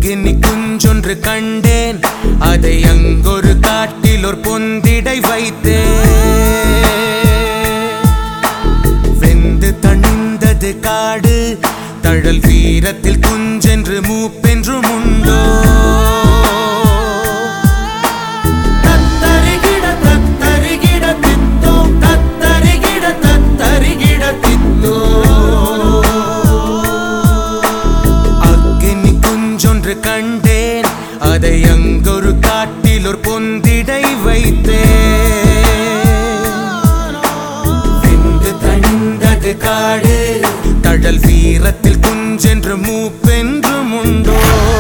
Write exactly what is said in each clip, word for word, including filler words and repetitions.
அக்கினி குஞ்சொன்று கண்டேன், அதை அங்கொரு காட்டில் ஒரு பொந்திடை வைத்தேன். வெந்து தணிந்தது காடு, தழல் வீரத்தில் குஞ்சென்று மூப்பென்றும் உண்டோ. தத்தரிகிட தத்தரிகிட தித்தோ, தத்தரிகிட தத்தரிகிட தித்தோ. அக்கினி குஞ்சொன்று கண்டேன், அதை அங்கொரு காட்டில் ஒரு பொந்திடை வைத்தேன். வெந்து தணிந்தது காடு, தழல் வீரத்தில் குஞ்சென்று மூப்பென்றும் உண்டோ.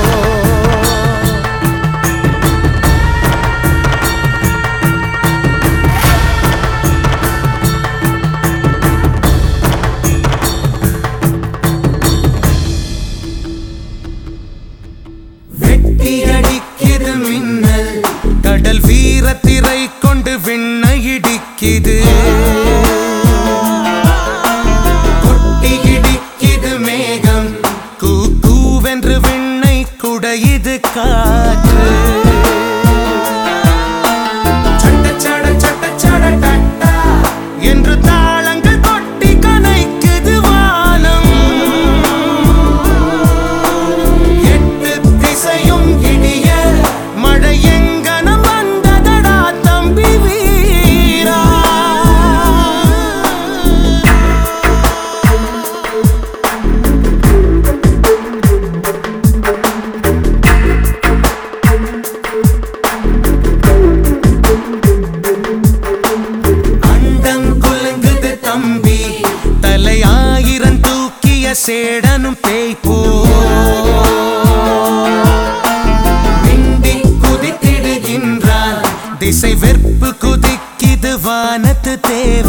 வெட்டியடிக்கிது மின்னல், கடல் வீரத்திரை கொண்டு விண்ணை இடிக்கிது. கொட்டி இடிக்கிது மேகம், கூ கூவென்று விண்ணை குடையுது காற்று. சட்ட சட சட்ட சட டட்டா என்று தாளங்கள் கொட்டி கனைக்குது வானம். எட்டு திசையும் இடிய மழை எங்கனம் வந்ததடா தம்பி வீரா. அண்டம் குலுங்குது தம்பி, தலை ஆயிரம் தூக்கிய சேடனும் தேய்ப்போ. மிண்டி குதித்திடுகின்றான், திசை வெற்பு குதிக்கிது வானத்து தேவ.